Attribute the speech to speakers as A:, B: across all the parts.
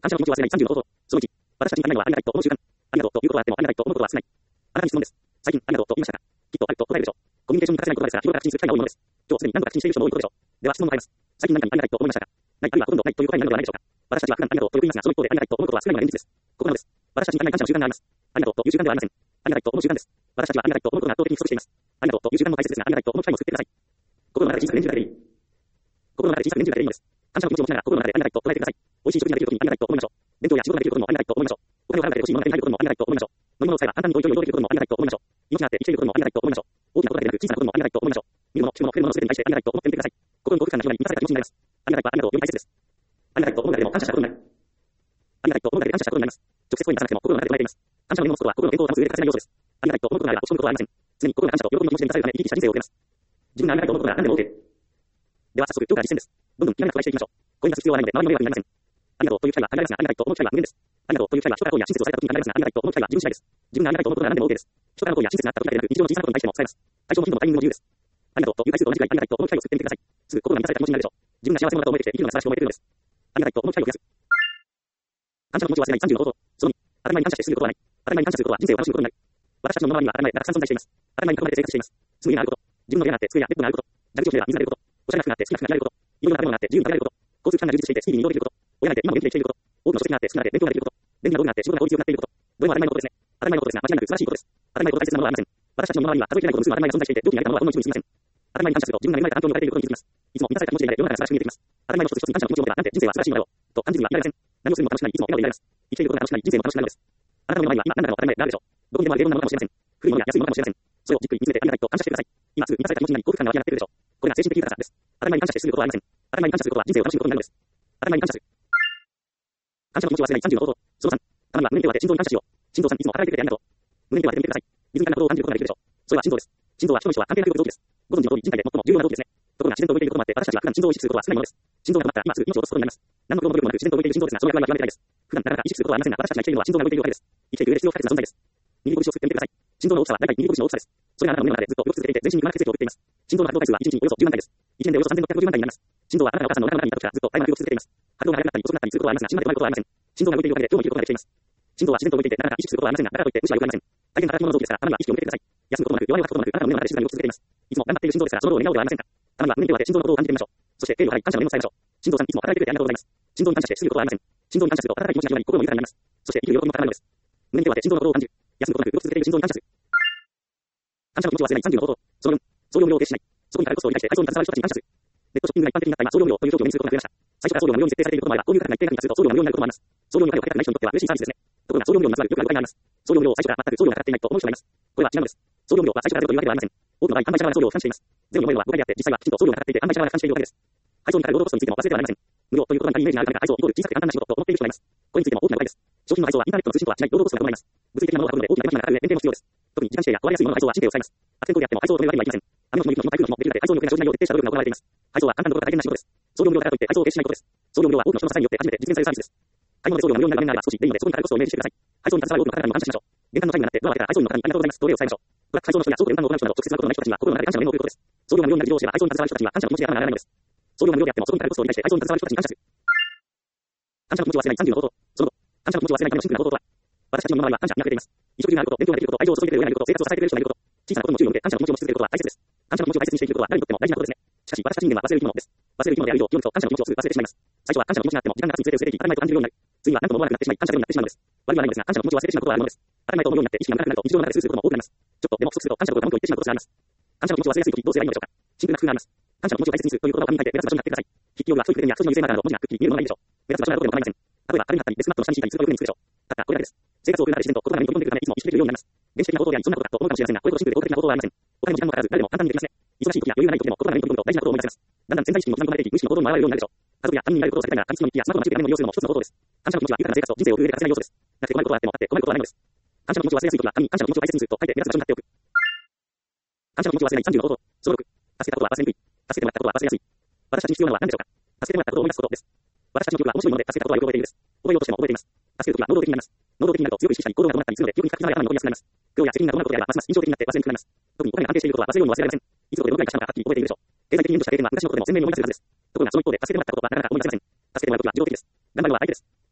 A: 感謝の気持ちを忘れない30の方法。その1、私たちにありがとうと思う習慣。ありがとうということはあってもありがとうと思うことは少ない。あなたに質問です。最近ありがとうと言いましたか？きっとあると答えるでしょう。コミュニケーションに欠かせないことですが、日頃から口にする機会が多いものです。今日すでに何度か口にしている人も多いことでしょう。では質問を変えます。最近何かにありがとうと思いましたか？ない、あるいはほとんどないという答えになるのではないでしょうか。私たちは普段ありがとうとよく言いますが、その一方でありがとうと思うことは少ないのが現実です。ここなのです。私たちに感謝の習慣があります。ありがとうという習慣ではありません。ありがとうと思う習慣です。私たちはありがとうと思うことが圧倒的に不足しています。ありがとうという習慣も大切ですが、ありがとうと思う機会も作ってください。心の中で小さく念じるだけでいい。心の中で小さく念じるだけでいいのです。感謝の気持ちを持ちながら心の中でありがとうと唱えてください。美味しい食事ができることにありがとうと思いましょう。勉強や仕事ができることもありがとうと思いましょう。お金を払うだけで欲しいものが手に入ることもありがとうと思いましょう。飲み物を使えば簡単に遠い距離を移動できることもありがとうと思いましょう。命があって生きていることもありがとうと思いましょう。大きなことだけでなく小さなこともありがとうと思いましょう。見るもの、聞くもの、触れるものすべてに対してありがとうと思ってみてください。心の奥深くな人が満たされた気持ちになります。ありがとうはありがとうより大切です。ありがとうと思うだけでも感謝したことになる。ありがとうと思うだけで感謝したことになります。直接声に出さなくても心の中で唱えています。感謝の念を持つことは心の健康を保つ上で欠かせない要素です。ありがとうと思うことがあれば落ち込むことはありません。常に心が感謝と喜びの気持ちで満たされるため生き生きした人生を送れます。自分がありがとうと思うことが何でも OK。では早速今日から実践です。どんどん気軽に加えしていきましょう。声に出す必要はないので周りの迷惑になりません。ありがとうという機会は限られますが、ありがとうと思う機会は無限です。ありがとうという機会は人から声や親切をされた時に限られますが、ありがとうと思う機会は自分次第です。自分がありがとうと思うことが何でも OK です。人からの声や親切があった時だけでなく、日常の小さなことに対しても使えます。体調も頻度もタイミングも自由です。ありがとうという回数と同じくらいありがとうと思う機会を作ってみてください。すぐ心が満たされた気持ちになるでしょう。自分が幸せ者だと思えてきて、生きるのが素晴らしく思えてくるのです。ありがとうと思う機会を増やす。感謝の気持ちを忘れない30の方法。その2、当たり前に感謝してすぐことはない。当たり前に感謝することは人生を楽しむことになる。私たちの周りには当たり前がたくさん存在しています。当たり前に囲まれて生活しています。住む家があること、自分の部屋があって机やベッドがあること、蛇口をひねれば水が出ること、おしゃれな服があって好きな服が着られること、いろいろな食べ物があって自由に食べられること、交通機関が充実していてスピーディーに移動できること、親がいて今も元気で生きていること、多くの書籍があって好きなので勉強ができること、便利な道具があって仕事が効率よくなっていること、どれも当たり前のことですね。当たり前のことですが、間違いなく素晴らしいことです。当たり前のこと大切なものはありません。私たちの周りには数えきれないほどの数の当たり前が存在していて、上記に挙げたものはほんの一部に過ぎません。当たり前に感謝すると自分が恵まれた環境に置かれていることに気づきます。いつも満たされた気持ちでいられ、世の中が素晴らしく見えてきます。当たり前の一つ一つに感謝の気持ちを持てば、なんて人生は素晴らしいのだろうと感じずにはいられません。何をするのも楽しくなり、いつも笑顔でいられます。生きていることが楽しくなり、人生も楽しくなるのです。あなたの周りには今何らかの当たり前があるでしょう。どこにでもあるいろんなものかもしれません。古いものや安いものかもしれません。それをじっくり見つめてありがとうと感謝してください。今すぐ満たされた気持ちになり幸福感が湧き上がっているでしょう。これが精神的豊かさです。当たり前に感謝してすぐことはありません。当たり前に感謝することは人生を楽しむことになるのです。当たり前に感謝する。感謝の気持ちを忘れない30の方法。その3、たまには胸に手を当て心臓に感謝しよう。心臓さんいつも働いてくれてありがとう。胸に手を当ててみてください。リズミカルなことを感じることができるでしょう。それは心臓です。心臓は人の人は関係なく動く臓器です。ご存知の通り人体で最も重要な臓器ですね。ところが自然と動いていることもあって、私たちは普段心臓を意識することは少ないものです。心臓が止まったら今すぐ命を落とすことになります。何の苦労も努力もなく自然と動いている心臓ですが、その役割は極めて大です。普段なかなか意識することはありませんが、私たちが生きているのは心臓が動いているからです。生きていく上で必要不可欠な存在です。握り拳を作ってみてください。心臓の大きさは大体握り拳の大きさです。それがあなたの胸の中でずっと動き続けていて、全身に不満血液を送っています。心臓の活動回数は1日におよそ10万回です。1年でおよそ3650万回になります。心臓はあなたのお母さんの中にいた時からずっとタイムが動き続けています。拍動が速くなったり遅くなったりすることはありますが、死ぬまで止まることはありません。心臓が動いているおかげで今日も生きることができています。心臓は自然と動いていて、なかなか意識することはありませんが、だからといって無視は良くありません。大変働き者の臓器ですから、たまには意識を向けてください。休むこともなく、弱いを吐くこともなく、あなたの胸の中で静かに動き続けています。いつも頑張っている心臓ですから、そのことを願うではありませんか。たまには胸に手を当て心臓のことを感じてみましょう。そして敬意を払い、感謝の念を伝えましょう。心臓さんいつも働いてくれてありがとうございます。心臓に感謝してすぐことはありません。心臓に感謝すると温かい気持ちが広がり、心も豊かになります。そして生きる喜びも高まるのです。胸に手を当て心臓のことを感じる。休むことなく動き続けている心臓に感謝する。感謝の気持ちを忘れない30の方法。その4、送料無料を停止しない。そこにからコストを理解して配送に携わる人たちに感謝する。ネットショッピングが一般的になった今、送料無料という表記を目にすることが増えました。最初から送料が無料に設定されていることもあれば、購入価格が一定価格に達すると送料が無料になることもあります。送料にお金をかけたくない人にとっては嬉しいサービスですね。ところが送料無料にまつわるよくある誤解があります。送料無料を最初から全く送料がかかっていないと思う人がいます。これは違うのです。送料無料は最初からゼロというわけではありません。多くの場合、販売者側が送料を負担しています。ゼロに思えるのは誤解であって、実際はきちんと送料がかかっていて、販売者側が負担しているわけです。配送にかかる労働コストについても忘れてはなりません。無料という言葉にイメージがあるためか、配送イコール小さくて簡単な仕事と思っている人がいます。これについても大きな誤解です。商品の配送はインターネットの通信とは違い、労働コストが伴います。物理的なものが運んで大きな手間暇がかかる上、電池も必要です。特に時間指定や壊れやすいものの配送は神経を使います。悪天候であっても配送を止めるわけにはいきません。雨の日も雪の日も台風の日もできるだけ配送力や商品内容を徹底した努力が行われています。配送は簡単なことが大変な仕事です。送料無料だからといって配送を停止しないことです。送料無料は多くの人の支えによって初めて実現されるサービスです。買い物で送料が無料になる場面があれば少しでいいので、そこにかかるコストをイメージしてください。配送に携わる多くの方々にも感謝しましょう。玄関のチャイムが鳴ってドアを開けたら配送員の方にありがとうございますとお礼を伝えましょう。ブラック配送の人や倉庫で運搬を行う人など直接なことのない人たちには心の中で感謝の念を送ることです。送料が無料になる事業を知れば配送に携わる人たちには感謝の気持ちであらならないのです。送料が無料であってもそこにかかるコストを理解して配送に携わる人たちに感謝する。感謝の気持ちを忘れない30の方法。その後、感謝の気持ちを忘れないためのシンプルな方法とは、私たちの身の回りは感謝に溢れています。衣食住があること、勉強ができること、愛情を注いでくれる親がいること、生活を支えてくれる人がいること、小さなことにも注意を向け感謝の気持ちを持ち続けることは大切です。感謝の気持ちを大切にしていくことは誰にとっても大事なことですね。しかし私たち人間は忘れる生き物です。忘れる生き物である以上、世にと感謝の気持ちをすぐ忘れてしまいます。最初は感謝の気持ちがあっても時間が経つにつれて薄れていき、当たり前と感じるようになる。次は何とも思わなくなってしまい、感謝のようになってしまうのです。悪いはないのですが、感謝の気持ちを忘れてしまうことはあるものです。当たり前と思うようになって意識がなくなると日常の中でスーすることも多くなります。ちょっとでも不足すると感謝のことが文句を言ってしまうことがあります。感謝の気持ちを忘れやすいときどうすればいいのでしょうか。シンプルな工夫があります。感謝の気持ちを大切にするという言葉を紙に書いて目立つ場所に貼ってください。筆記用具は太い筆ペンや数字の優勢マーカーなど文字がくっきり見えるものがいいでしょう。目立つ場所などでも構いません。例えば壁に貼ったりデスクマットの下に敷いたりするとよく目につくでしょう。ただこれだけです。生活を送る中で自然と言葉が目に飛び込んでくるためいつも意識できるようになります。原始的な方法でありそんなことかと思うかもしれませんが、これほどシンプルで効果的な方法はありません。お金も時間もかからず誰でも簡単にできますね。忙しい時や余裕がない時でも言葉が目に飛び込むと大事なことを思い出せます。だんだん潜在意識にも刻み込まれていき、無意識の行動にも現れるようになるでしょう。家族や他人になることを避けたいなら紙質の日記やスマホの日記で何も利用するのも一つの方法です。感謝の気持ちは豊かな生活と人生を送る上で欠かせない要素です。なぜ困ることはあってもあって困ることはないのです。感謝の気持ちを忘れやすい時は紙に感謝の気持ちを大切にすると書いて目立つ場所に貼っておく。感謝の気持ちを忘れない30の方法。その6、助けたことは忘れにくい。助けてもらったことは忘れやすい。私たちに必要なのは何でしょうか。助けてもらったことを思い出すことです。私たちの記憶は面白いもので、助けたことはよく覚えているんです。覚えようとしても覚えています。助けるときは能動的になります。能動的になると強く意識したり行動が伴ったりするので、記憶に書き留まり頭に残りやすくなります。苦労や責任が伴うことであればますます印象的になって忘れにくくなります。特にお金が安定していることは忘れようにも忘れられません。いつどこでどのくらい貸したのかはっきり覚えているでしょう。経済的に援助した経験は昔のことでも鮮明に思い出せるはずです。ところがその一方で助けてもらったことはなかなか思い出せません。助けてもらうときは自動的です。頑張るのは相手です。苦労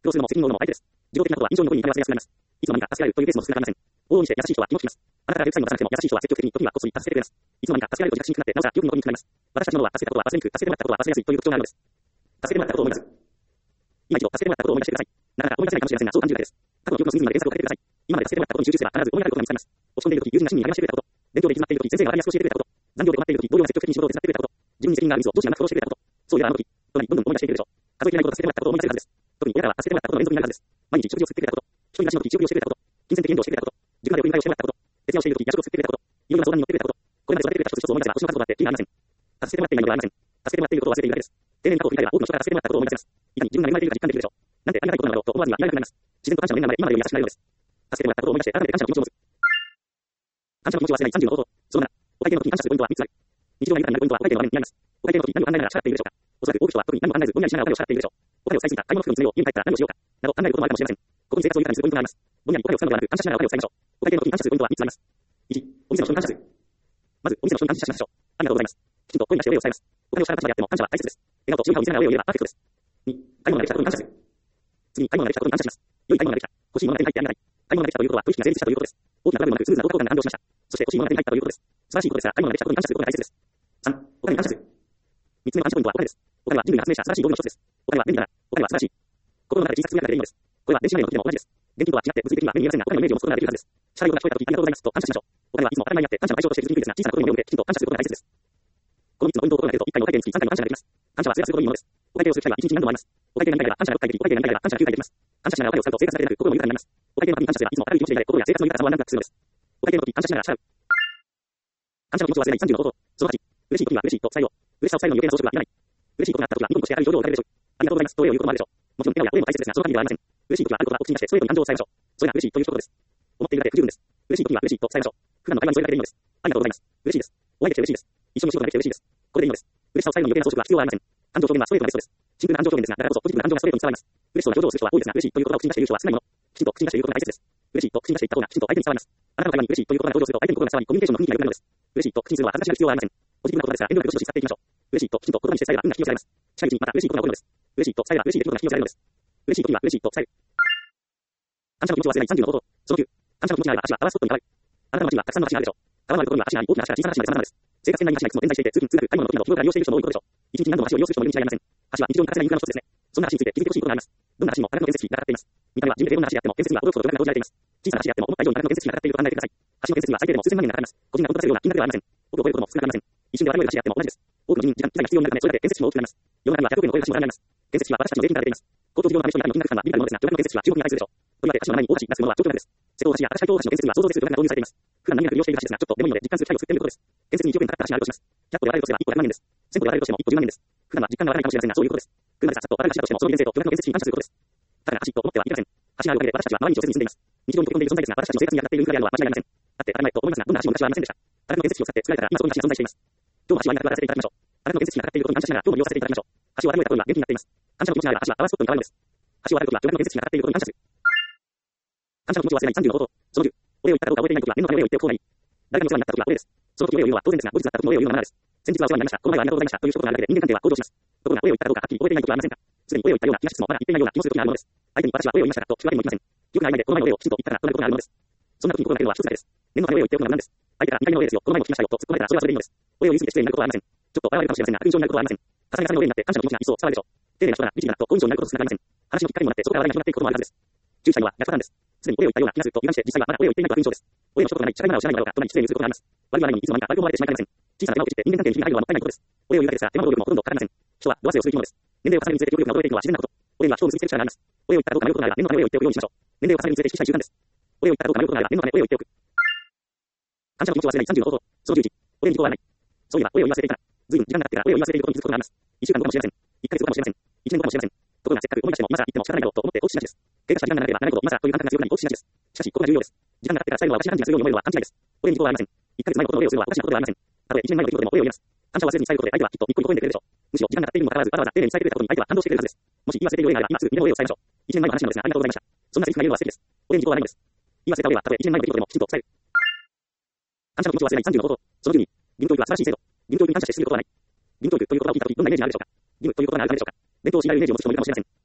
A: するのも責任を負うのも相手です。自動的なことは印象に残りに至りやすくなります。いつの間にか助けられるというケースも少なくありません。往々にして優しい人は気も利きます。あなたから言う最後の出さなくても優しい人は積極的に時にはこっそり助けてくれます。いつの間にか助けられると自覚しにくくなって、なおさら記憶に残りにくくなります。私たちの脳は助けたことは忘れにくく、助けてもらったことは忘れやすいという特徴があるのです。助けてもらったことを思い出す。今一度助けてもらったことを思い出してください。なかなか思い出せないかもしれませんが、そう感じるだけです。過去の記憶の隅々まで検索をかけてください。今まで助けてもらったことに集中すれば必ず思い当たることが見つかります。落ち込んでいるとき、友人が親身に励ましてくれたこと、勉強で行き詰まっているとき、先生がわかりやすく教えてくれたこと、残業で困っているとき、同僚が積極的に仕事を手伝ってくれたこと、自分に責任があるミスを上司がなく殺してくれたこと、そういえばあの時、となりどんどん思い出していくでしょう。数えきれないこと助けてもらったことを思い出せるはずです。特に親からは助けてもらったことの連続になるはずです。毎日食事を作ってくれたこと、一人暮らしの時食事をしてくれたこと、金銭的援助をしてくれたこと、塾まで送り迎えをしてもらったこと、徹夜をしているとき夜食を作ってくれたこと、いろいろな相談に乗ってくれたこと、これまで育ててくれた一つ一つを思い出せば星の数ほどあって気になりません。助けてもらっていないのではありません。助けてもらっていることを忘れているだけです。丁寧に過去を振り返れば多くの人から助けてもらったことを思い出せます。いかに自分が恵まれているか実感できるでしょう。なんてありがたいことなのだろうと思わずにはいられなくなります。自然と感謝の念が今までより優しくなるのです。助けてもらったことを思い出して改めて感謝の気持ちを持つ。感謝の気持ちを忘れない30の方法。その7、お会計の時に感謝するポイントは3つある。日常が豊かになるポイントはお会計の場面にあります。お会計の時何を考えながら支払っているでしょうか。おそらく多くの人は特に何も考えずぼんやりしながらお金を支払っているでしょう。お金を使いすぎた、買い物服の詰めを家に帰ったら何をしようかなど考えることもあるかもしれません。ここに生活を豊かにするポイントがあります。ぼんやりお金を使うのではなく感謝しながらお金を使いましょう。お会計の時に感謝するポイントは3つあります。1、お店の人に感謝する。まずお店の人に感謝しましょう。ありがとうございます。きちんと声に出してお礼を伝えます。お金を支払った人であっても感謝は大切です。笑顔と瞬間を見せながらお礼を言えばパーフェクトです。2、買い物ができたことに感謝する。次に買い物ができたことに感謝します。良い買い物ができた。欲しいものが手に入ってありがたい。買い物ができたということは取引が成立したということです。大きなトラブルもなくスムーズな動作が完了しました。そして欲しいものが手に入ったということです。素晴らしいことですが、買い物ができたことに感謝することが大切です。3、お金に感謝する。3つ目の感謝ポイントはお金です。お金は人類が発明した素晴らしい道具の一つです。お金は便利だな。お金は素晴らしい。心の中で小さくつぶやかれているのです。これは電子マネーの時でも同じです。現金とは違って物理的には目に見えませんが、お金のイメージを持つことができるはずです。支払い音が聞こえた時、ありがとうございますと感謝しましょう。お金はいつも当たり前にあって感謝の対象としているにくいですが、小さなことにも目を向けきちんと感謝することが大切です。この3つのポイントを心がけると、1回のお会計につき3回の感謝ができます。感謝は制約することにいいものです。お会計をする機会は1日に何度もあります。お会計が2回では感謝が6回でき、お会計が2回では感謝が9回できます。感謝しながらお金を使うと生活だけでなく心も豊かになります。お会計の時に感謝すればいつも明るい気持ちでいられ、心や生活の豊かさもワンランクアップするのです。お会計の時感謝しながら支払う。感謝の気持ちを忘れない30の方法。その8、嬉しい時には嬉しいと伝えよう。嬉しさを伝えるのに余計な装飾はいらない。嬉しいことがあった時はニコニコして明るい表情を浮かべるでしょう。ありがとうございますとお礼を言うこともあるでしょう。もちろん笑顔やお礼も大切ですが、その限りではありません。嬉しい時はあることは口に出して、ストレートに感情を伝えましょう。それが嬉しいということです。思っているだけで不十分です。嬉しい時は嬉しいと伝えましょう。普段の会話にそれだけでいいのです。ありがとうございます。嬉しいです。お会いできて嬉しいです。一緒に仕事ができて嬉しいです。これでいいのです。嬉しさを伝えるのに余計な装飾は必要はありません。感情表現はストレートなベストです。シンプルな感情表現ですが、だからこそポジティブな感情がストレートに伝わります。嬉しそうな表情をする人は多いですが、嬉しいという言葉を口に出している人は少ないもの。きちんと口に出していることが大切です。嬉しいと口に出していった方がきちんと相手に伝わります。あなたの会話に嬉しいという言葉が登場すると相手の心が伝わり、コミュニケーションの雰囲気が良くなるのです。嬉しいと口にするのは恥ずかしがる必要はありません。ポジティブな言葉ですが、遠慮なくよしとし使っていきましょう。嬉しいときちんと言葉にして伝えれば運が引き寄せられます。近いうちにまた嬉しいことが起こるのです。嬉しいと伝えれば嬉しい出来事が引き寄せられるのです。嬉しい時は嬉しいと伝える。感謝の気持ちを忘れない30の方法。その9、感謝の気持ちがあれば足はパワースポットに変わる。あなたの街にはたくさんの橋があるでしょう。川のあるところには足があり、大きな橋から小さな橋まで様々なのです。生活圏内に橋がいつも点在していて、通勤通学、買い物の時など日頃から利用している人も多いことでしょう。一日に何度も橋を利用する人もいるに違いありません。橋は日常に欠かせないインフラの一つですね。そんな橋について気づいてほしいことがあります。どんな橋にも多額の建設費がかかっています。見た目は地味でどんな橋であっても建設には驚くほどドラが投じられています。小さな橋であっても思った以上に多額の建設費がかかっていると考えてください。橋の建設には最低でも数千万円がかかります。個人が本当に出せるような金額ではありません。億を超えることも少なくありません。一瞬で割れる橋であっても同じです。多くの人員、時間、機材が必要になるため、それだけ建設費も大きくなります。世の中には100億円を超える橋も並びます。建設費は私たちの税金から出ています。公共事業のための金額感はビビたるものですが、巨額の建設費は中国に対するでしょう。とりわけ橋の名前に大橋なすものは超巨額です。瀬戸大橋や明石海峡大橋の建設には想像できる巨額が導入されています。普段何気なく利用している橋ですが、ちょっとでもいいので実感する機会を作ってみることです。建設に1億円かかった橋があるとします。100個で割れるとすれば1個100万円です。1000個で割れるとしても1個10万円です。普段は実感がわからないかもしれませんが、そういうことです。車でさっと割れる橋だとしても、その利便性と巨額の建設費に感謝することです。ただ橋と思ってはいけません。橋があるおかげで私たちは周りに直接に住んでいます。日常に溶け込んでいる存在ですが、私たちの生活に当たっているインフラであるのは間違いありません。あって当たり前と思いますが、どんな橋も昔はありませんでした。多額の建設費を使って作られたら今そこに橋が存在しています。今日も橋は今から渡らせていただきましょう。多額の建設費がかかっていることに感謝しながら今日も利用させていただきましょう。橋を渡るところは元気になっています。感謝の気持ちがあれば橋はパワースポットに変わるのです。橋を渡るときは巨額の建設費がかかっていることに感謝する。感謝の気持ちを忘れない30の方法。その10、お礼を言ったかどうか覚えていないときは念のためお礼を言っておく方がいい。誰かにお世話になったときはお礼です。その時お礼を言うのは当然ですが、後日だった時のお礼を言うのはマナーです。先日はお世話になりました。この前はありがとうございましたという一言があるだけで人間関係は向上します。ところがお礼を言ったかどうかはっきり覚えていないときはありませんか。すでにお礼を言ったような気がしつつもまだ言っていないような気もするときがあるものです。相手に私はお礼を言いましたかと聞くわけにもいきません。記憶が曖昧でこの前のお礼をきちんと言ったかとなることがあるものです。そんな時に心がけるのは一つだけです。念のためお礼を言っておくのは何です。相手が2回目のお礼ですよ。この前も聞きましたよと突っ込まれたらそれはそれでいいのです。お礼を言い過ぎて失礼になることはありません。ちょっと笑われるかもしれませんが、不印象になることはありません。重ね重ねのお礼になって感謝の気持ちが一層伝わるでしょう。丁寧な人なら律儀な人と好印象になることとつながりません。話のきっかけにもなってそこから笑いが広がっていくこともあるはずです。仲裁には逆パターンです。すでにお礼を言ったような気がすると油断して実際はまだお礼を言っていないとは不印象です。お礼の一言がない、社会マナーを知らないのだろうかとなり失礼にすることがあります。悪い悪いにいつの間にか悪く思われてしまいかねません。小さな手間を切って人間関係に火が入るのはもったいないことです。お礼を言うだけですが、手間の労力もほとんどかかりません。人は度忘れをする生き物です。年齢を重ねるにつれて記憶力が衰えていくのは自然なこと。お礼には人を結びつける力があります。お礼を言ったかどうか迷うことがあれば念のためお礼を言っておくようにしましょう。年齢を重ねるにつれて意識したい習慣です。お礼を言ったかどうか迷うことがあれば念のためお礼を言っておく。感謝の気持ちを忘れない30の方法。その11、お礼に時間はない。そういえばお礼を言わせていたら、随分時間が経ってからお礼を言わせていることに気づくことがあります。1週間後かもしれません。1ヶ月後かもしれません。1年後かもしれません。ところがせっかく思い出しても今更言っても仕方ないだろうと思って放置しがちです。経過した時間が長ければ長いほど今更という感覚が強くなり放置しがちです。しかし、ここが重要です。時間が経ってから最後は私が判断するように思えるのは勘違いです。お礼に時間はありません。1ヶ月前のことのお礼をするのはおかしなことではありません。たとえ1年前の出来事でもお礼を言います。感謝を忘れずに伝えることで相手はきっとニッコニコ笑んでくれるでしょう。むしろ時間が経っているにもかかわらずわざわざ丁寧に伝えてくれたことに相手は感動してくれるはずです。もし言い忘れているお礼があれば今すぐ皆のお礼を伝えましょう。1年前の話なのですがありがとうございました。そんなセリフが言えるのは素敵です。お礼に時間はないのです。言い忘れたお礼はたとえ1年前の出来事でもきちんと伝える。感謝の気持ちを忘れない30の方法。その12、義務教育は素晴らしい制度。義務教育に感謝してすぎることはない。義務教育という言葉を聞いたときどんなイメージがあるでしょうか。義務という言葉があるためでしょうか。伝統を信頼るイメージを持つ人もいるかもしれません。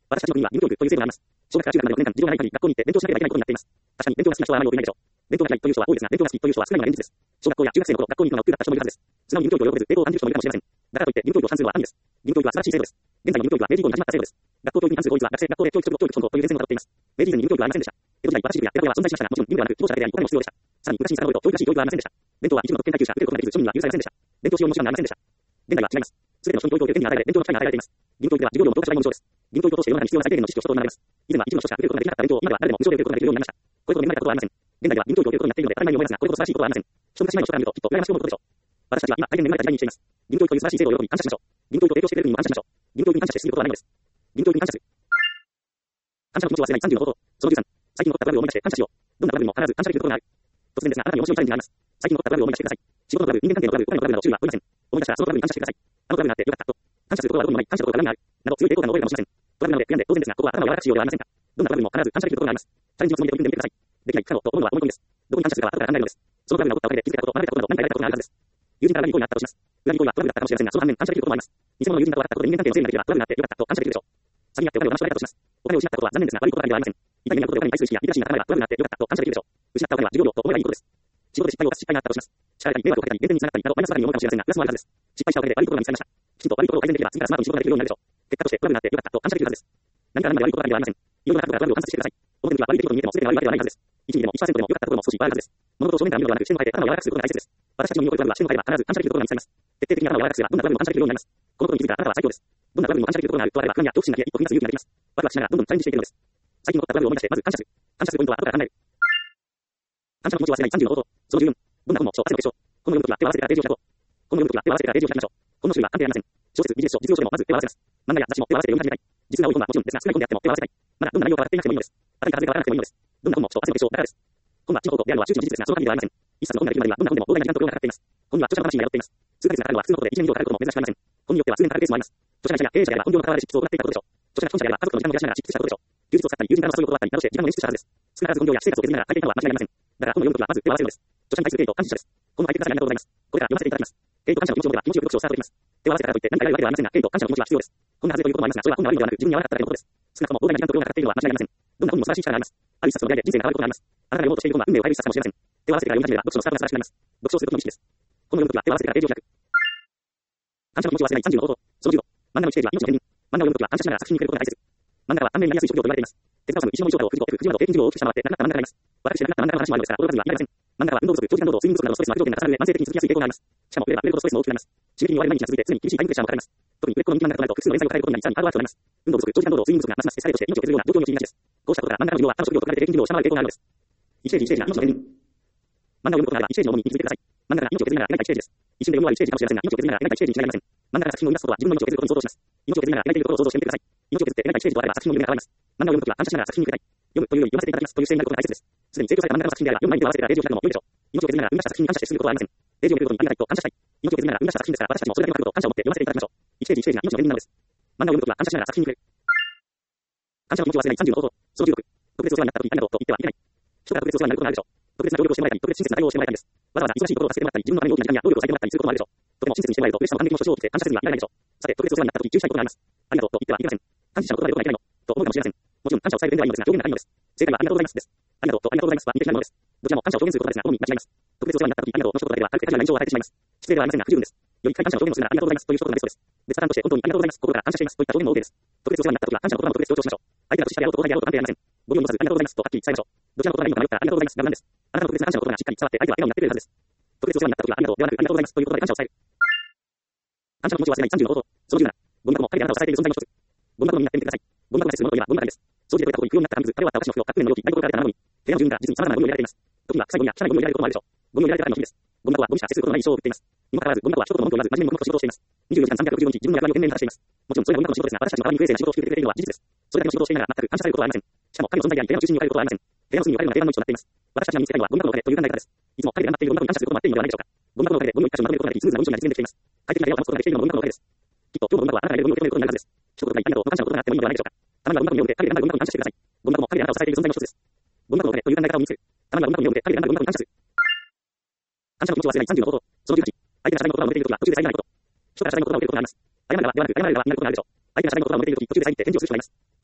A: 私たちの国は義務教育という制度があります。小学から中学まで6年間、授業がない限り学校に行って勉強しなければいけないことになっています。確かに勉強が好きな人はあまり多いないでしょう。勉強が嫌いという人は多いですが、勉強が好きという人は少ないのが現実です。小学校や中学生の頃、学校に行くのが億劫だった人もいるはずです。素直に義務教育を喜べず、英語を感じる人もいるかもしれません。だからといって義務教育を反するのは安易です。義務教育は素晴らしい制度です。現在の義務教育は明治以降に始まった制度です。学校教育に関する法律は学校で教育基本法という前線をたどっています。明治以前に義務教育はありませんでした。江戸時代、バラシ塾やペダゴは存在しましたが、もちろん義務ではなく、希望者だけであり、お金も必要でした。さらに、昔に遡ると、教育らしい教育はありませんでした。弁当は一部の特権階級しか受けることができず、庶民には許されませんでした。勉強しようの手段がありませんでした。現在は違います。すべての人に教育を受ける権利が与えられ、勉強の機会が与えられています。義務教育では授業料も教科書代も無償です。義務教育を通して世の中に必要な最低限の知識を一通り学べます。以前は一部の人しか受けることができなかった勉強を今では誰でも無償で受けることができるようになりました。こういうことで恵まれたことはありません。現在では義務教育を受けることになっているので当たり前に思いますが、こういうこと素晴らしいことはありません。一昔前の人から見るときっと羨ましく思うことでしょう。私たちは今大変恵まれた時代に生きています。義務教育という素晴らしい制度を喜び感謝しましょう。義務教育を提供してくれる国にも感謝しましょう。義務教育に感謝してすぎることはないのです。義務教育に感謝する。感謝の気持ちを忘れない30の方法。その13、最近起こったトラブルを思い出して感謝しよう。どんなトラブルも必ず感謝できるところがある。突然ですが、あなたに面白いチャレンジがあります。最近起こったトラブルを思い出してください。仕事のトラブル、人間関係のトラブル、お金のトラブルなど注意は及びません。思い出したらそのトラブルに感謝してください。あのトラブルがあってよかったと。感謝することはどこにもない。感謝のことが何がある。など強い抵抗感を覚えるかもしれません。トラブルなので悔やんで当然ですが、ここは頭を柔らかくしようではありませんか。どんなトラブルも必ず感謝できるところがあります。チャレンジのつもりで取り組んでみてください。できない、不可能と思うのは思い込みです。どこに感謝するかは後から考えるのです。そのトラブルが起こったおかげで気づけたこと、学べたことなど何かやれたことがあるはずです。友人から恨み行為があったとします。恨み行為はトラブルだったかもしれませんが、その反面感謝できることもあります。偽物の友人だと分かったことで人間関係のせいになければトラブルがあってよかったと感謝できるでしょう。先にあってお金を騙し取られたとします。お金を失ったことは残念ですが悪いことだけではありません。痛みになることでお金に対する意識やリテラシーが高まればトラブルがあってよかったと感謝できるでしょう。失ったお金は授業料と思えばいいことです。仕事で失敗を犯す失敗があったとします。力が迷惑をかけたり、減点につながったりなどマイナスばかりに思うかもしれませんが、プラスもあるはずです。失敗したおかげで悪いことが見つかりました。きちんと悪いことを改善できれば次からスマートに仕事ができるようになるでしょう。結果としてトラブルがあってよかったと感謝できるはずです。何から何まで悪いことだけではありません。いろいろな角度からトラブルを観察してください。表向きは悪い出来事に見えても全てが悪いわけではないはずです。1ミリでも 1% でも良かったところも少しあるはずです。物事を正面から見るのではなく視点を変えて頭を柔らかくすることが大切です。私たちの身を超えるトラブルは視点を変えれば必ず感謝できることが見つかります。徹底的に頭を柔らかくすればどんなトラブルも感謝できるようになります。このことに気づいたあなたは最強です。どんなトラブルにも感謝できることがあるとあれば不安や恐怖心だけ一歩踏み出す勇気ができます。ワクワクしながらどんどんチャレンジしていけるのです。最近起こったトラブルを思い出してまず感謝する。感謝するポイントは後から考える。感謝の気持ちを忘れない30の方法。その14、どんな本も書、汗の結晶。本の読むときは手を合わせてからページを開こう。本の読むときは手を合わせてからページを開きましょう。本の種類は安定ありません。小説、ビジネス書、実用書でもまず手を合わせます。漫画や雑誌も手を合わせて読み始めたい。実が多い本はもちろんですが少ない本であっても手を合わせたい。まだどんな内容が変わっていなくてもいいのです。新たに変わらなくてもいいのです。どんな本も書、汗の結晶だからです。本は知のことであるのは周知の事実ですがその限りではありません。一冊の本ができるまでにはどんな本でも膨大な時間と量がかかっています。本には著者の魂が宿っています。数ヶ月かかるのは普通のことで1年以上かかることも珍しくありません。本によっては数年かかるケースもあります。著者が医者や経営者であれば本業の関わる執筆を行っていたことでしょう。著者が本者であれば家族の時間を増やしながら執筆したことでしょう。休日を使ったり友人からの誘いを断ったりなどして時間を捻出したはずです。少なからず本業や私生活を削りながら書いていたのは間違いありません。だから本を読むときはまず手を合わせるのです。著者に対する敬意と感謝です。本の書いてくださりありがとうございます。これから読ませていただきます。敬意と感謝の気持ちを持てば気持ちよく読書をスタートできます。手を合わせたからといって何かやるわけではありませんが、敬意と感謝の気持ちは必要です。本が外れということもありますが、それは本が悪いのではなく自分に合わなかっただけのことです。少なくとも膨大な時間と量がかかっているのは間違いありません。どんな本にも素晴らしい力があります。ある一冊の出会いで人生が変わることがあります。あなたが読もうとしている本は運命を変える一冊かもしれません。手を合わせてから読み始めれば読書のスタートが素晴らしくなります。読書をすることの意識です。本を読むときは手を合わせてからページを開く。感謝の気持ちを忘れない30の方法。その15、漫画の1ページは命の片鱗。漫画を読むときは感謝しながら作品に触れることが大切。漫画は短命になりやすい職業と言われています。手塚治虫、石ノ森章太郎、藤子 F 不二雄など平均寿命を大きく下回って亡くなった漫画家がいます。私で亡くなった漫画家の話もあるのですが、この数には言いられません。漫画は運動不足、長時間労働、睡眠不足などストレスの悪条件が重なる上慢性的に続きやすい傾向があります。しかも売れば売れるほどストレスも大きくなります。刺激に追われる毎日が続いて常に厳しいタイムプレッシャーもかかります。特に売れっ子の人気漫画家となると複数の連載を抱えることになりさらにハードワークとなります。運動不足、長時間労働、睡眠不足がますますエスカレートして命を削るような状況に陥りがちです。こうしたことから漫画家の寿命は他の職業と比べて平均寿命を下回る傾向があるのです。1ページ1ページが命の片鱗。漫画を読むことがあれば1ページの重みに気づいてください。漫画が命を削りながら描いた1ページです。一瞬で読み終わる1ページかもしれませんが、命を削りながら描いた1ページに違いません。漫画が作品を生み出すことは自分の命を削ることに相当します。命を削りながら描いていることを想像してみてください。命を削って描いた1ページとあれば作品の夢が変わります。漫画を読むときは感謝しながら作品に触れたい。読むというより読ませていただきますという姿勢になることが大切です。すでに成功された漫画の作品であれば読む前に手を合わせてからページを開くのも良いでしょう。命を削りながら生み出した作品に感謝してすることはありません。ページを見ることにありがたいと感謝したい。命を削りながら生み出した作品ですから私たちもそれだけの覚悟と感謝を持って読ませていただきましょう。1ページ1ページが命の片鱗なのです。漫画を読むときは感謝しながら作品に触れる。感謝の気持ちを忘れない30の方法。その16、特別お世話になったときありがとうと言ってはいけない。人が特別お世話になることがあるでしょう。特別な協力をしてもらえたり、特別親切な対応をしてもらえたりです。わざわざ忙しいことをさせてもらったり、自分のために大きな時間や労力を割いてもらったりすることもあるでしょう。とても親切にしてもらえると嬉しさも感激も所掌を起きて感謝せずにはいられないでしょう。さて、特別お世話になったとき注意したいことがあります。ありがとうと言ってはいけません。感謝したことがどこかいけないのと思うかもしれません。もちろん感謝を伝える点ではいいのですが、表現が高いのです。正解はありがとうございますです。ありがとうとありがとうございますは似て非なるものです。どちらも感謝を表現することですが、好み間違います。特別お世話になったときありがとうの一言だけでは軽くカジュアルな印象を与えてしまいます。失礼ではありませんが不十分です。より深い感謝の表現をするならありがとうございますという一言がベストです。別パターンとして本当にありがとうございます、心から感謝していますといった表現も OK です。特別お世話になったときは感謝の言葉も特別強調しましょう。相手が年下であろうと後輩であろうと関係ありません。語尾を濁さずありがとうございますとはっきり伝えましょう。どちらの言葉がいいのか迷ったらありがとうございますが無難です。あなたの特別な感謝の言葉がしっかり伝わって相手は笑顔になってくれるはずです。特別お世話になったときはありがとうではなくありがとうございますという言葉で感謝を伝える。感謝の気持ちを忘れない30の方法。その17、ゴミ箱も彼であなたを支えている存在の一つ。ゴミ箱のみんなってみてください。ゴミ箱の接するものというのはゴミ箱です。掃除で取れたところに不要になった紙くず、彼は私の服を各年の容器、台所から出た生ゴミ。部屋の住人が実に様々なゴミを入れられています。時には臭いゴミや汚いゴミを入れられることもあるでしょう。ゴミを入れられたらの日です。ゴミ箱はゴミしか接することのない一生を送っています。にもかかわらず、ゴミ箱は一言も文句を言わず、真面目にゴミ箱と仕事をしています。24時間365日、自分の役割を懸命に果たしています。もちろんそれがゴミ箱の仕事ですが、私たちの代わりに不衛生な仕事をしてくれているのは事実です。それだけの仕事をしていながら全く感謝されることはありません。しかも彼の存在であり、部屋の中心に置かれることはありません。部屋の隅に置かれるのは定番の位置となっています。私たちが見つけたいのはゴミ箱のおかげという考え方です。いつも彼で頑張っているゴミ箱に感謝することもあっているのではないでしょうか。ゴミ箱のおかげでゴミを一箇所にまとめることができ、スムーズな運送が実現できています。快適な部屋を保つことができているのもゴミ箱のおかげです。きっと今日のゴミ箱はあなたがゴミを受け止めることになるはずです。一言がいいありがとうと感謝のことがあってもいいのではないでしょうか。たまにはゴミ箱に読んで彼で頑張るゴミ箱に感謝してください。ゴミ箱も彼であなたを支えている存在の一つです。ゴミ箱のおかげという考え方を見つける。たまにはゴミ箱に読んで彼で頑張るゴミ箱に感謝する。感謝の気持ちを忘れない30の方法。その18、相手が謝罪の言葉を述べているときは途中で遮らないこと。人から謝罪の言葉を述べることがあります。謝ればではなく、謝ればになることがあるでしょう。相手が謝罪の言葉を述べているとき途中で遮って返事をする人がいます。この度は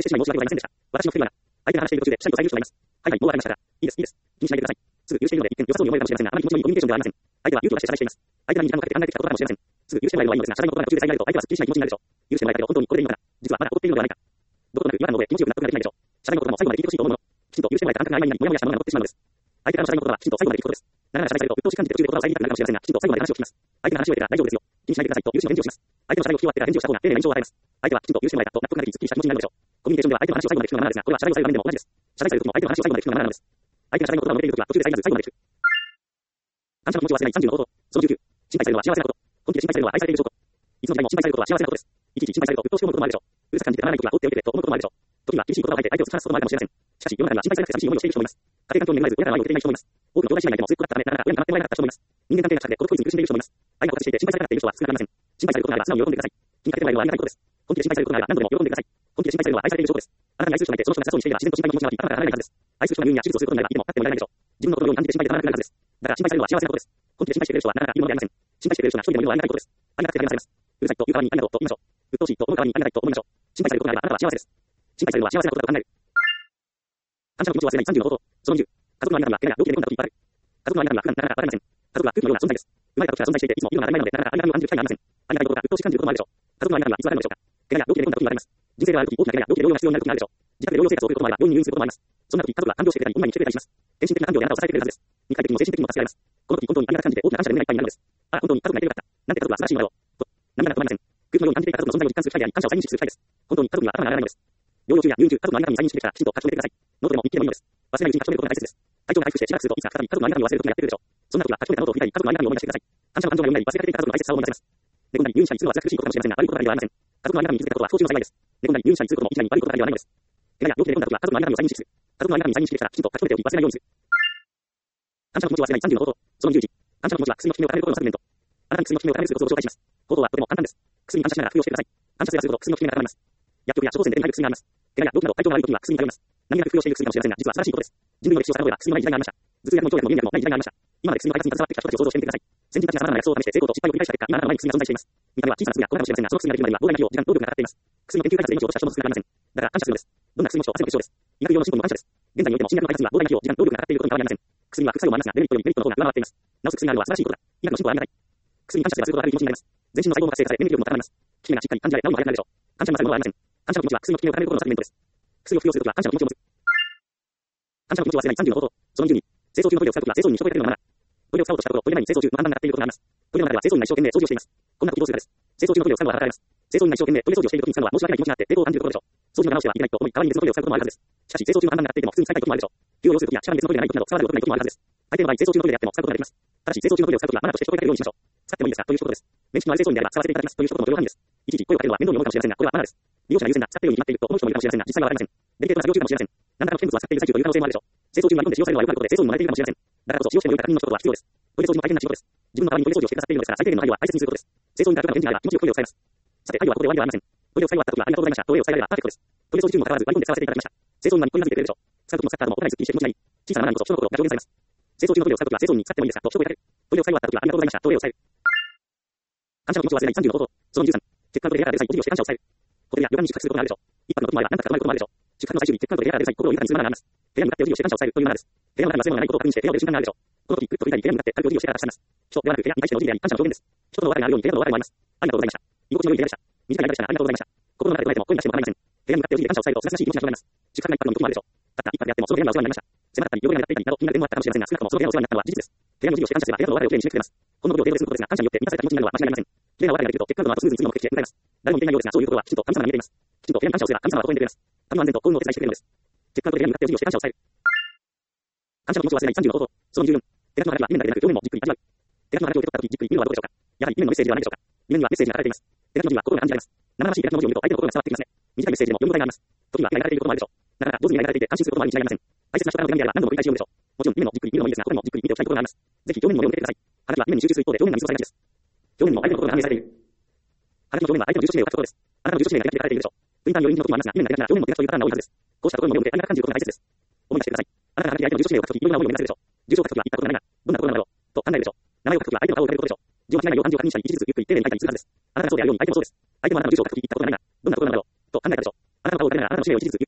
A: してしまい申し訳ございませんでした。私の不手際が、相手が話している途中で、社員と再入手しております。はいはい、もうわかりましたから。いいです、いいです。気にしないでください。すぐ許しているので、一見良さそうに思えるかもしれませんが、あまり気持ちのいいコミュニケーションではありません。相手は勇気を出して謝罪しています。相手なりに時間をかけて考えてきたことかもしれません。すぐ許してもらえるはいいのですが、謝罪の言葉が途中で遮られると、相手はすっきりしない気持ちになるでしょう。許してもらえたけど本当にこれでいいのかな。実はまだ怒っているのではないか。どことなく違和感の覚え、気持ちよく納得ができないでしょう。謝罪の言葉も最後まで聞いてほしいと思うものの、きちんと許してもらえた感覚が曖昧になり、もやもやしたものが残ってしまうのです。相手からの謝罪の言葉はきちんと最後まで聞くことです。なかなか謝罪されると、鬱陶しく感じて途中で言葉を遮りたくなるかもしれませんが、きちんと最後まで話を聞きます。相手が話を終えたら大丈夫ですよ。気にしないでくださいと許しの返事をします。相手の謝罪を聞き終わってから返事をした方が丁寧な印象を与えます。相手はきちんと許してもらえたと納得ができ、すっきりした気持ちになるでしょう。コミュニケーションでは相手の話を最後まで聞くのがマナーですが、これは謝罪をされる場面でも同じです。謝罪される時も相手の話を最後まで聞くのがマナーです。相手が謝罪の言葉を述べている時は途中で遮らず最後まで聞く。感謝の気持ちを忘れない30の方法。その19。心配されるのは幸せなこと。本気で心配されるのは愛されている証拠。いつの時代も心配されることは幸せなことです。いちいち心配されると鬱陶しく思うこともあるでしょう。うるさく感じてたまらない時は放っておいてくれと思うこともあるでしょう。時は厳しい言葉を吐いて相手を突き放すこともあるかもしれません。しかし世の中には心配されなくて寂しい思いをしている人もいます。家庭環境に恵まれず親から愛を受けていない人もいます。多くの兄弟姉妹でも末っ子だったためなかなか親に構ってもらえなかった人もいます。人間関係が近くで孤独に苦しんでいる人もいます。愛が枯渇していて心配されなかったいる人は少なくありません。心配されることがあれば素直に喜んでください。気にかけてもらえるのはありがたいことです。本気で心配されることがあれば何度でも喜んでください。本気で心配されるのは愛されている証拠です。あなたに愛する人がいてその人が辛そうにしていれば自然と心配の気持ちが湧き頭から離れないはずです。愛する人が言うには手術をすることになればいても立ってもいられないでしょう。自分のことのように感じて心配でたまらなくなるはずです。だから心配されるのは幸せなことです。本気で心配している人はなかなかいいものでありません。心配している人が一人でもいるのはありがたいことです。ありがたくて励まされます。うるさいという側にありがとうと言いましょう。鬱陶しいと思う側にありがたいと思いましょう。心配されることがあればあなたは幸せです。心配されるのは幸せなことだと考える。感謝の気持ちを忘れない30の方法。その20。家族のあなたには怪我や病気で込んだ時いっぱいある。家族のあなたには普段なかなか現れません。家族は空気のような存在です。生まれた時から存在していていつもいるのが当たり前なのでなかなかありがたみを感じる機会がありません。ありがたいことが鬱陶しく感じることもあるでしょう。家族のあなたにはいつあるのでしょうか。怪我や病気で込んだ時があります。人生である時大きな怪我や病気で療養が必要になる時があるでしょう。自宅で療養生活を送ることもあれば病院に入院することもあります。そんな時家族は看病してくれたり、お見舞いに来てくれたりします。精神的な看病であなたを支えてくれるはずです。肉体的にも精神的にも助けられます。この時本当にありがたく感じて大きな感謝で胸がいっぱいになるのです。ああ、本当に家族がいてよかった。なんて家族は素晴らしいのだろう。と、涙が止まりません。空気のように感じていた家族の存在を実感する機会であり、感謝を再認識する機会です。本当に家族には頭が上がらないのです。療養中や入院中、家族のありがたみに再認識できたらきちんと書き留めてください。ノートでも日記でもいいのです。忘れないうちに書き留めることが大切です。体調が回復してしばらくするといつか再び家族のありがたみを忘れる時がやってくるでしょう。そんな時は書き留めたノートを振り返り、家族のありがたみを思い出してください。感謝の感情が読んだり忘れかけていた家族の大切さを思い出せます。寝込んだり入院したりするのは辛苦しいことかもしれませんが、悪いことだけではありません。家族のありがたみに気づいたことは不幸中の幸いです。寝込んだり入院したりすることも一概に悪いことだけではないのです。怪我や病気で込んだ時は家族のありがたみを再認識する。家族のありがたみを再認識できたらきちんと書き留めておき忘れないようにする。感謝の気持ちを忘れない30の方法。その20。感謝の気持ちは薬の効き目を高めることのサプリメント。あなたに薬の効き目を高めるコツを紹介します。方法はとても簡単です。薬に感謝しながら服用してください。感謝すればするほど薬の効き目が高まります。薬局や処方箋で手に入る薬があります。怪我や病気など体調が悪い時には薬に頼ります。何気なく服用している薬かもしれませんが、実は素晴らしいことです。人類の歴史を遡れば薬のない時代がありました。頭痛薬も胃腸薬も原薬もない時代がありました。今まで薬の開発に携わってきた人たちを想像してみてください。先人たちが様々な薬草を試して成功と失敗を繰り返した結果、今あなたの前に薬が存在しています。見た目は小さな薬や小型かもしれませんが、その薬ができるまでには膨大な費用、時間、労力がかかっています。薬の研究開発で命を落とした人の少なくありません。だから感謝するのです。どんな薬も人を助けることです。医学用の進歩も感謝です。現在においても新薬の開発には膨大な費用、時間、労力がかかっていることに変わりありません。薬は副作用もありますが、デメリットよりメリットの方が上回っています。治す薬があるのは素晴らしいことだ。医学の進歩はありがたい。薬に感謝すればするほどある気持ちになります。全身の細胞が活性化され、免疫力も高まります。効き目がしっかり感じられ、治るのが早くなるでしょう。感謝の勝るものはありません。感謝の気持ちは薬の効き目を高めることのサプリメントです。薬を服用するときは感謝の気持ちを持つ。感謝の気持ちを忘れない30の方法。その12。清掃中のトイレを使うときは清掃に一生懸命やっているのがマナー。トイレを使おうとしたところ、トイレ内に清掃中の判断が鳴っていることがあります。トイレの中では清掃員が一生懸命掃除をしています。こんな時どうするかです。清掃中のトイレを使うのは働かれます。清掃員が一生懸命トイレ掃除をしている時に使うのは申し訳ない気持ちがあって抵抗を感じるところでしょう。掃除の直しはいけないと思い、代わりに別のトイレを使うこともあるはずです。しかし清掃中の判断が鳴っていても普通に使いたい時もあるでしょう。急を要する時や地下に別のトイレがない時など使わざるを得ない時もあるはずです。大抵の場合清掃中のトイレであっても使うことができます。ただし清掃中のトイレを使う時はマナーとして声をかけるようにしましょう。使ってもいいですかということです。面識のある清掃員であれば使わせていただきますということの両範囲です。いちいち声をかけるのは面倒に思うかもしれませんが、これはマナーです。利用者が優先だ、使っているように決まっていると思う人もいるかもしれませんが、実際はありません。デリケートな作業中かもしれません。何らかの危険物を使っている最中という可能性もあるでしょう。清掃中に割り込んで使用されるのは良くないことで清掃員も荒れているかもしれません。だからこそ使用しても良い確認の仕事は必要です。トイレ掃除も大変な仕事です。自分の代わりにトイレ掃除をしてくださっているのですから、最低限の配慮は大切にすることです。清掃員が楽な現地にあれば気持ちよくトイレを使います。さて、配慮はここで終わりではありません。トイレを使い終わった時はありがとうございました。トイレを使えられればパーフェクトです。トイレ掃除中にもかかわらず割り込んで使わせていただきました。清掃員が日本になってくれるでしょう。使う時も使った後もお互いすっきりして気持ちがいい。小さなマナーにこそ人の心が表現されます。清掃中のトイレを使う時は清掃員に使ってもいいですかと一声かける。トイレを使い終わった時はありがとうございました。トイレを使える。感謝の気持ちを忘れない30の方法。その13。チェックアウトで部屋から出る際、お辞儀をして感謝を伝える。ホテルや旅館に宿泊することがあるでしょう。一泊の時もあれば何泊か泊まることもあるでしょう。宿泊の最中にチェックアウトで部屋から出る際、心を豊かにするマナーがあります。部屋に向かってお辞儀をして感謝を伝えるというマナーです。部屋の中に忘れ物がないことを確認して部屋を出る瞬間があるでしょう。この時、グッと振り返り部屋に向かって軽くお辞儀をしてから立ちます。人ではなく部屋に対してのお辞儀であり、感謝の表現です。人との和解があるように部屋の和解もあります。ありがとうございました。居心地の良い部屋でした。短い間でしたがありがとうございました。心の中で唱えても声に出しても構いません。部屋に向かってお辞儀で感謝を伝えると、すがすがしい気持ちが広がります。宿泊が一泊の時もあるでしょう。たった一泊であってもその部屋がお世話になりました。狭かったり汚れが目立っていたりなど気になる点もあったかもしれませんが、少なくともその部屋がお世話になったのは事実です。部屋のお辞儀をして感謝すれば部屋の和解をきれいに締めくくれます。このことを電話ですることですが、感謝によって満たされた気持ちになるのは間違いありません。きれいな和解ができると、チェックアウトの後スムーズに次の目的地へ向かいます。誰も見ていないようですが、そういうことはきちんと神様が見えています。きちんと部屋に感謝をすれば神様は微笑んでくれます。神の安全と幸運をお手伝いしてくれるのです。チェックアウトで部屋に向かってお辞儀をして感謝を伝える。感謝の気持ちを忘れない30の方法。その24。手書きの話は面だけでなく表面もじっくり味わう。手書きの話を受け取った時じっくり見るのはどうでしょうか。やはり面のメッセージではないでしょうか。面にはメッセージが書かれています。手書きの字は心が感じられます。生々しい手書きの文字を見ると相手の心が伝わってきますね。短いメッセージでも読み応えがあります。時には手が書かれていることもあるでしょう。なかなか上手に書かれていて感心することもあるに違いありません。大切な書簡の手紙であれば何度も繰り返し読むでしょう。もちろん面もじっくり見るのもいいですが、他にもじっくり見ておきたいことがあります。ぜひ表面にも読んでください。話は面に集中する一方で表面が見過ごされがちです。表面にも相手の心が反映されている。話の表面は相手の住所氏名を書くことです。あなたの住所氏名が手書きで書かれているでしょう。プリンターによりの時もありますが、面が手書きなら表面も手書きというパターンが多いはずです。こうしたところの読んでありがた感じることが大切です。思い出してください。あなたが相手の住所氏名を書くとき、いろいろな思いを目指すでしょう。住所を書くときは言ったことがないが、どんなところなのだろうと考えるでしょう。名前を書くときは相手の顔を浮かべることでしょう。字を間違えないよう漢字を確認したり、一字ずつゆっくり丁寧に書いたりするはずです。あなたがそうであるように相手もそうです。相手もあなたの住所を書くとき言ったことがないが、どんなところなのだろうと考えたでしょう。あなたの顔を浮かべながらあなたの氏名を一字ずつ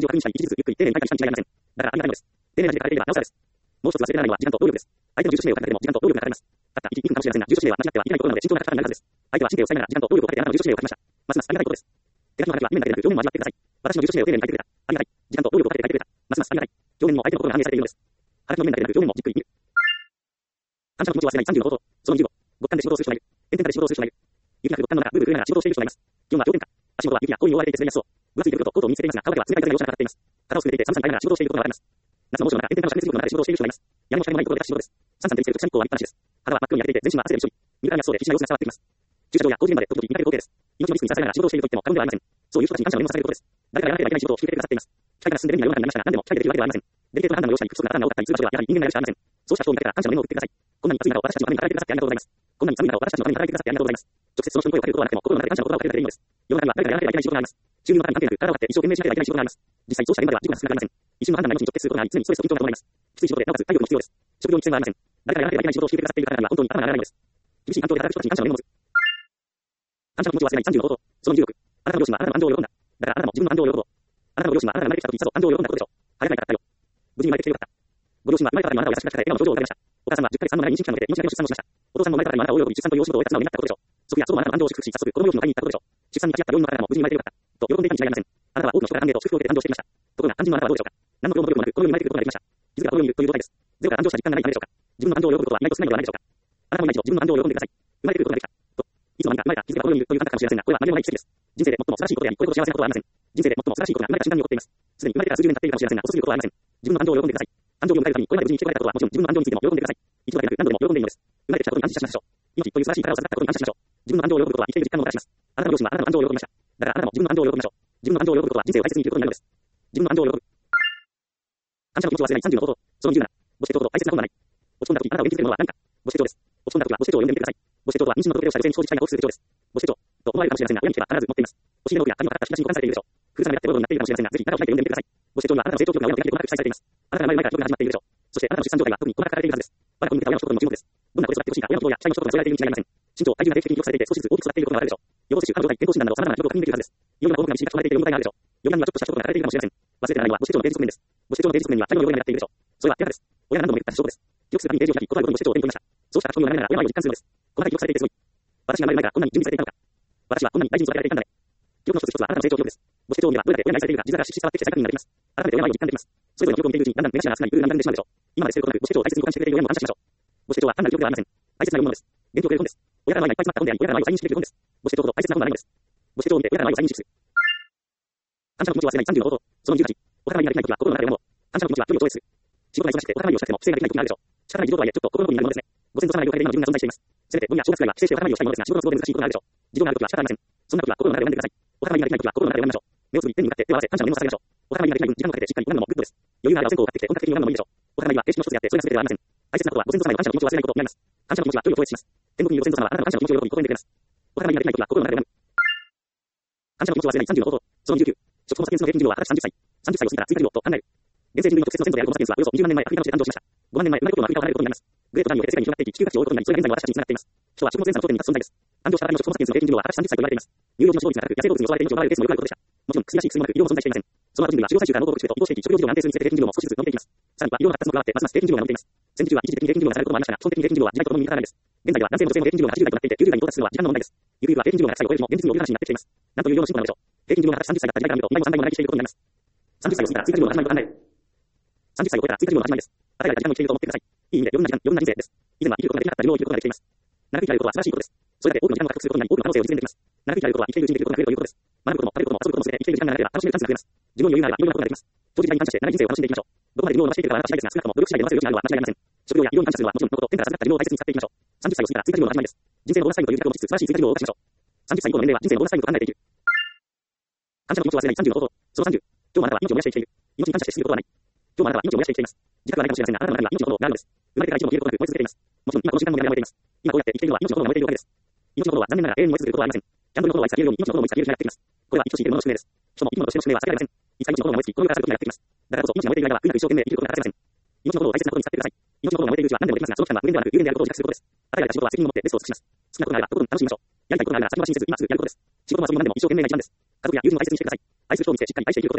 A: を確認したり、一日ずつゆっくり丁寧に書いたりしたに違いありません。だからありがたいのです。丁寧な時間がかかっていればなおさらです。もう一つ忘れてならないのは時間と労力です。相手の住所名を書かなくても時間と労力がかかります。たった1、2分かもしれませんが、住所名は間違ってはいけないことなので慎重な書き方になるはずです。相手は神経を抑えながら時間と労力をかけてあなたの住所名を書きました。ますますありがたいことです。手紙の書きは面だけでなく表面も味わってください。私の住所名を丁寧に書いてくれた。ありがたい。時間と労力をかけて書いてくれた。ますますありがたい。表面にも相手の心が反映されているのです。話の面だけでなく表面もじっくり見る。感謝の気持ちを忘れない30の方法。その25。極寒で仕事をする人がいる。炎天下で仕事をする人がいる。雪が降る極寒の中、ブーブー震えながら仕事をしている人がいます。気温は氷点下。足元は雪や氷に覆われていて滑りやすそう。分厚い手袋とコートを身につけていますが、顔だけは冷たい風が容赦なく当たっています。肩をすくめていて寒さに耐えながら仕事をしていることがわかります。夏の猛暑の中、炎天下の灼熱地獄の中で仕事をしている人がいます。屋根も光もないところで仕事です。さんさん照りつける直射日光を浴びっぱなしです。肌は真っ黒に焼けていて全身は汗でびしょり。右から熱そうで必死な様子が伝わってきます。駐車場や工事現場で時々見かける光景です。命のリスクにさらされながら仕事をしていると言っても過言ではありません。そういう人たちに感謝を念をさせることです。誰かがやらなければいけない仕事を引き受けてくださっています。機械から進んでるには世の中になりましたが、何でも機械でできるわけではありません。デリケートな判断の良さに不足な判断が多かったり、通過人はやはり人間がやるしかありません。そうした人を見かけたら感謝の念を送ってください。こんなに暑い中を私たちのために働いてくださってありがとうございます。こんなに寒い中を私たちのために働いてくださってありがとうございます。直接その人に声をかけることはなくても、心の中で感謝の言葉をかけるだけでいいのです。世の中には誰かがやらなければいけない仕事があります。収入のために関係なく、体を張って一生懸命しなければいけない仕事があります。実際そうした現場では事故が少なくありません。一瞬の判断が命に直結することがあり、常にストレスと緊張が伴います。きつい仕事でなおかつ体力も必要です。職業に危険はありません。誰かがやらなければいけない仕事を引き受けてくださっている方には本当に頭が上がらないのです。厳しい環境で働く人たちに感謝の念を持つ。感謝の気持ちを忘れない30の方法。その26。あなたの両親はあなたの安城を喜んだ。だからあなたも自分の安城を喜ぼう。あなたの両親はあなたが生まれてきた時にさぞ安城を喜んだことでしょう。早くないからだよ。無事に生まれてきてよかった。ご両親は生まれた方にあなたを優しく抱えて笑顔の表情を浮かべました。お母さんは10ヶ月3の長い妊娠期間を経て命がけの出産をしました。お父さんも生まれた方にあなたを喜び出産というお仕事を終えた妻を願ったことでしょう。祖父や祖母もあなたの安城を祝福し、早速子供用品を買いに行ったことでしょう。出産に立ち会った病院の方々も無事に生まれてよかった。と喜んでいたに違いありません。あなたは多くの人から歓迎と祝福を受けて安城していました。ところが肝心のあなたはどうでしょうか。何の苦労も努力もなくこの世に生まれてくることができました。傷がこの世にいるという状態です。ゼロから安城した実感がないためでしょうか。自分の安城を喜ぶことは意外と少ないのではないでしょうか。あなたも今一度自分の安城を喜んでください。生まれてくることができた。と。いつの間にか生まれた傷がこの世にいるという感覚かもしれませんが、これは何でもない奇跡です。人生で最も素晴らしいことであり、これほど幸せなことはありません。人生で最も素晴らしいことが生まれた瞬間に起こっています。すでに生まれてから数十年経っているかもしれませんが、遅すぎることはありません。自分の安城を喜んでください。安城を迎えるためにこれまで無事に来てこられたことはもちろん自分の安城についても喜んでください。一度だけでなく何度でも喜んでいいのです。生まれてきたことに感謝しましょう。命という素晴らしい力を授かったことに感謝しましょう。自分の安城を喜ぶことは生きている実感をもたらします。あなたの両親はあなたの安城を喜びました。だからあなたも自分の安城を喜びましょう。自分の安城を喜ぶことは人生を大切に生きることになるのです。自分の安城を喜ぶ。感謝の気持ちを忘れない30の方法。その27。母子手帳ほど大切なことはない。落ち込んだ時あなたを元気づけるものは何か。母子手帳です。落ち込んだ時は母子手帳を読んでみてください。母子手帳とは妊娠の届け出をした女性に生じたいがを記す手帳です。母子手帳と思われるかもしれませんが、親に聞けば必ず載っています。お尻の奥や髪の形が引き出しに保管されているでしょう。封鎖が目立ってボロボロになっているかもしれませんが、ぜひ中を開いて読んでみてください。母子手帳にはあなたの成長記録が親の手書きで細かく記載されています。あなたが生まれる前から記録が始まっているでしょう。そしてあなたの出産状態は特に細かく書かれているはずです。我が子に向けた親の一言の注目です。どんなことを使ってほしいか親のことや期待の一言が添えられているに違いありません。身長、体重が定期的に記録されていて少しずつ大きく育っていることがわかるでしょう。予防接種、患状態、健康診断など様々な記録を確認できるはずです。いろいろな報告が導き出されている問題があるでしょう。予断にはちょっとしたことが書かれているかもしれません。忘れてならないのは母子手帳のページ側面です。母子手帳のページ側面には最後の汚れが目立っているでしょう。それは手垢です。親が何度も言った証拠です。記録するたびにページを開き、答えごとに母子手帳を手に取りました。そうした書き込みを眺めながら親はを実感するのです。細かい記録されていてすごい。私が生まれる前からこんなに準備されていたのか。私はこんなに大事に育てられていたんだね。記録の一つ一つはあなたの成長記録です。母子手帳にはどれだけ親に愛されているか、字面がしっかり伝わってきて再確認ができます。改めて親の愛を実感できます。それぞれの記録を見ているうちにだんだん目頭が熱くなり、うるうる涙が出てしまうでしょう。今まで捨てることなく母子手帳を大切に保管してくれている親にも感謝しましょう。母子手帳は単なる記録ではありません。大切な読むものです。勉強をくれる本です。親からの愛がいっぱい詰まった本であり、親からの愛を再認識できる本です。母子手帳ほど大切な本はないのです。母子手帳を見て親からの愛を再認識する。感謝の気持ちを忘れない30の方法。その28。お宝になりたい時は心の中で思う。感謝の気持ちは距離を超えする。仕事が忙しくてお宝にをしたくても不正ができない時があるでしょう。仕方ない事情とはいえちょっと心の奥になるものですね。ご先祖様がいるおかげで今の自分が存在しています。せめて5や正月くらいは帰省してお宝にをしたいものですが、仕事の都合で難しいことがあるでしょう。事情がある時は仕方ありません。そんな時は心の中で学んでください。お宝になりたい時は心の中で学びましょう。目をつぶり天に向かって手を合わせ感謝の念を捧げましょう。お宝になりたい分時間をかけてしっかり拝むのもグッドです。余裕があればお線香を買ってきて本格的に拝むのもいいでしょう。お宝には形式の一つであってそれが全てではありません。大切なことはご先祖様への感謝の気持ちを忘れないことになります。感謝の気持ちは距離を超越します。天国にいるご先祖様はあなたの感謝の気持ちを喜び微笑んでくれます。お宝になりたい時は心の中で学ぶ。感謝の気持ちを忘れない30の方法。その29。食ホモサピエンスの平均寿命は20歳は30歳を過ぎたら追加寿命と考える。現世人類の直接の先祖であるホモサピエンスはおよそ20万年前アフリカの地で誕生しました。5万年前生まれることのアフリカを離れることになります。グレートダミーを経て世界に広がっていき地球価値を追うことになり、それが現在の私たちにつながっています。人は食物連鎖の頂点に立つ存在です。誕生したばかりの食ホモサピエンスの平均寿命は20歳と言われています。乳幼児の死亡率が高く、野生動物に襲われて命を奪われるケースもよくあることでした。もちろん薬やし薬もなく医療も存在していません。その後人類は狩猟採集から農耕畜へと移動していき、食料事情が安定するにつれて平均寿命も少しずつ伸びていきます。さらには医療の発達も加わってますます平均寿命が伸びています。戦時中は一時的に平均寿命が下がることもありましたが、基本的に平均寿命は時代とともに右肩上がりです。現在では男性も女性も平均寿命が80代となっていて、90代に到達するのは時間の問題です。ゆくゆくは平均寿命が100歳を超える日も現実味を帯びる話になってきています。なんというような進歩なのでしょう。平均寿命が30歳だった時代から見ると2倍も3倍も長生きしていることになります。30歳を過ぎたら追加寿命の始まりと考える。30歳を超えたら追加寿命の始まりです。与えられた時間を生きていると思ってください。いい意味で余分な人生です。以前は生きることができなかった自分を生きることができています。長く生きられることは素晴らしいことです。それだけ多くの時間を獲得することになり、多くの可能性を実現できます。長く生きられることは生きているうちにできることが増えるということです。学ぶことも食べることも遊ぶこともすべて生きている時間が長ければ楽しめるチャンスが増えます。自分に余裕があればいろんなことができます。長時間に感謝して長い人生を楽しんでいきましょう。どこまで寿命を伸ばしていけるかはあなた次第ですが、少なくとも努力次第で伸ばせる余地があるのは間違いありません。食料や医療に感謝するのはもちろんのこと、天から授かった寿命を大切に使っていきましょう。30歳を過ぎたら追加寿命の始まりです。人生のボーナスタイムという自覚を持ちつつ素晴らしい追加寿命を謳歌しましょう。30歳以降の年齢は人生のボーナスタイムと考えていく。感謝の気持ちを忘れない30の方法。その30。今日もあなたは命を燃やして生きている。命に感謝して過ぎることはない。今日もあなたは命を燃やして生きています。自覚はないかもしれませんが、あなたの中には命の炎があるのです。生まれてから一度も消えることなく燃え続けています。もちろん今この時間も燃えています。今こうやって生きているのは命の炎が燃えているわけです。命の炎は残念ながら永遠に燃え続けることはありません。キャンドルの炎はいつか消えるように命の炎もいつか消える日がやってきます。これは生きとし生きる者の宿命です。人も生き物としての宿命は避けられません。いつか命の炎が燃え尽き、この世から去る時がやってきます。だからこそ命が燃えている間は苦く一生懸命生きることが欠かせません。命の炎を大切なことに使ってください。命の炎が燃えているうちは何でもできますが、その期間は無限ではなく有限であることを自覚することです。与えられた仕事は責任を持ってベストを尽くします。好きなことならばとことん楽しみましょう。やりたいことなら先延ばしにせず今すぐやることです。仕事はそういうものでも一生懸命な時間です。家族や友人を大切にしてください。愛する人を見てしっかり愛して生きることです。好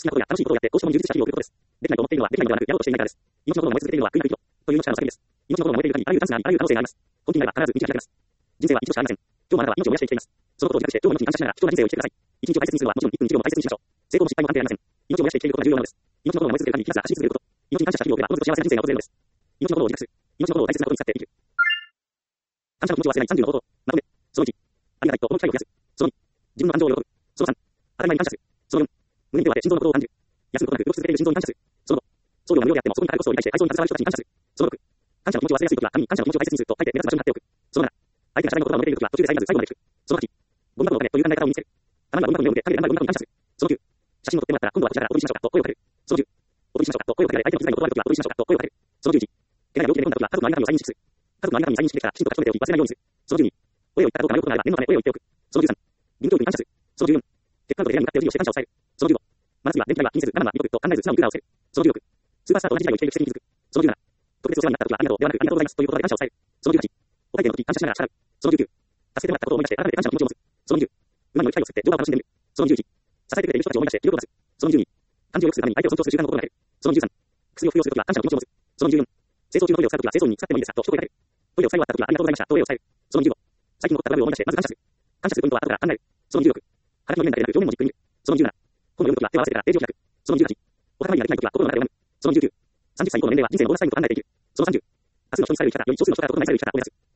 A: きなことや楽しいことをやってどうしても充実した日々を送ることです。できないと思っているのはできないのではなく、やろうとしていないからです。命のことを燃え続けているのは悔いなく生きろという命からの叫びです。命のことを燃えている限り、あらゆるチャンスがあり、あらゆる可能性があります。根気になれば必ず道は開けます。人生は一度しかありません。今日もあなたは命を燃やして生きています。そのことを自覚して、今日の命に感謝しながら、貴重な人生を生きてください。一日を大切にするのはもちろん1分1秒も大切にしましょう。成功も失敗も関係ありません。命を燃やして生きていることが重要なのです。命のことを燃え続ける限り、ひたすら走り続けること。命に感謝した日々を送れば、おのずと幸せな人生が訪れるのです。命のことを自覚する。命のことを大切なことに使って生きる。感謝の気持ちを忘れない30のことをまとめ。その1、ありがたいと思う機会を増やす。その2、自分の感情を喜ぶ。その3、当たり前に感謝する。その4、胸に手を当て心臓のことを感じる。休むことなく動き続けている心臓に感謝する。その5、送料無料であってもそこにかかるコストを理解して配送に携わる人たちに感謝する。その6、感謝の気持ちを忘れやすいときは紙に感謝の気持ちを大切にすると書いて目立つ場所に貼っておく。その7、相手が謝罪の言葉を述べているときは途中で遮らず最後まで聞く。その8、ゴミ箱のお金という考え方を身につける。たまにはゴミ箱に目を向け、陰で何枚ゴミ箱に感謝する。その9、写真を撮ってもらったら今度はこちらからお取りしましょうかと声をかける。その10、お取りしましょうかと声をかけられ相手の気遣いの言葉のときはお取りしましょうかと声をかける。その11、怪我や病気で飲んだときは家族のありがたみを再認識する。家族のありがたみを再認識できたらきちんと書き留めておき忘れないようにする。その12、お礼を言ったかどうか迷うことがあれば念のためお礼を言っておく。その13、義務教育に感謝する。その14、結果などで部屋に向かってお辞儀をして感謝を伝える。その15、真夏には電気代は気にせず生々見とくと考えず素直にクーラーをつける。その16、スーパースターと同じ時代を生きている奇跡に気づく。その17、特別お世話になったときはありがとうではなくありがとうございますという言葉で感謝を伝える。その18、お会計のとき感謝しながら支払う。その19、助けてもらったことを思い出して改めて感謝の気持ちを持つ。その20、馬に乗る機会を作って乗馬を楽しんでみる。その21、支えてくれている人たちを思い出して気力を出す。その22、感情を良くするために相手を尊重する習慣の心がける。その23、薬を服用するときは感謝の気持ちを持つ。その24、清掃中のトイレを使うときは清掃員に使ってもいいですかと一言かける。トイレを使い終わったときはありがとうございましたとお礼を伝える。その25、最近起こったトラブルを思い出してまず感謝する。感謝するポイントは後から考える。その26、腹の面だけでなく表面もじっくり見る。その27、本を読むときは手を合わせてからページを開く。その18、お墓参りができないときは心の中で拝む。その19、30歳以降の年齢は人生のボーナスサインと考えている。その30、多数の人にされる生き方より少数の人から異なる生き方を目指す。